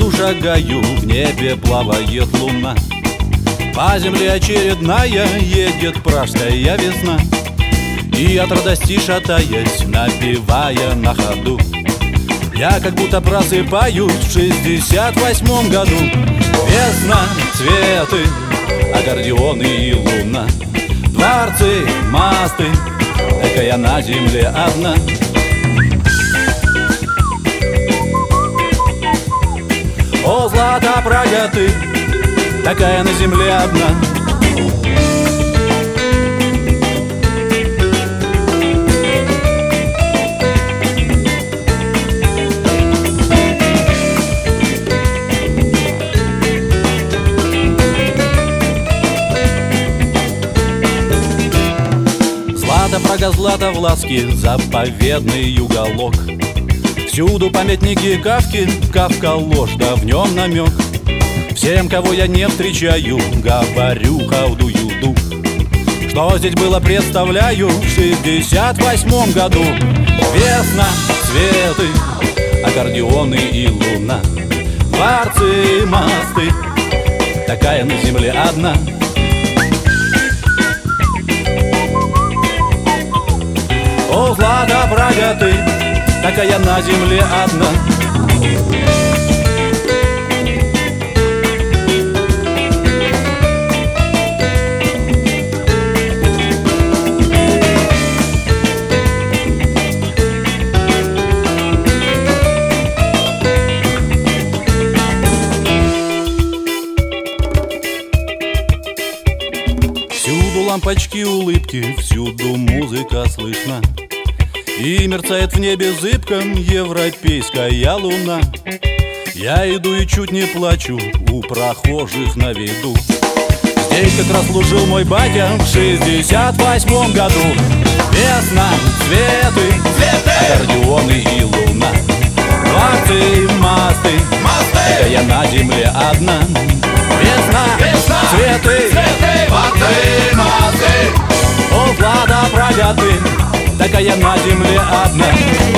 иду, шагаю, в небе плавает луна. По земле очередная едет пражская весна. И от радости шатаясь, напевая на ходу, я как будто просыпаюсь в 68-м году. Весна, цветы, аккордеоны и луна, дворцы, мосты, такая на земле одна. О, злата Прага ты, такая на земле одна. Злата Прага, злата Власки, заповедный уголок. Всюду памятники Кафки, Кафка ложь, да в нем намек. Всем, кого я не встречаю, говорю, колдую дух. Что здесь было, представляю, в 68-м году. Весна, цветы, аккордеоны и луна, дворцы, мосты, такая на земле одна. О, злата Прага ты, такая на земле одна. Всюду лампочки, улыбки, всюду музыка слышна. И мерцает в небе зыбком европейская луна. Я иду и чуть не плачу, у прохожих на виду. Здесь как раз служил мой батя в 68-м году. Весна, цветы, аккордеоны и луна, дворцы, мосты, такая на земле одна. Весна, цветы, дворцы, мосты, о, злата Прага ты, такая на земле одна.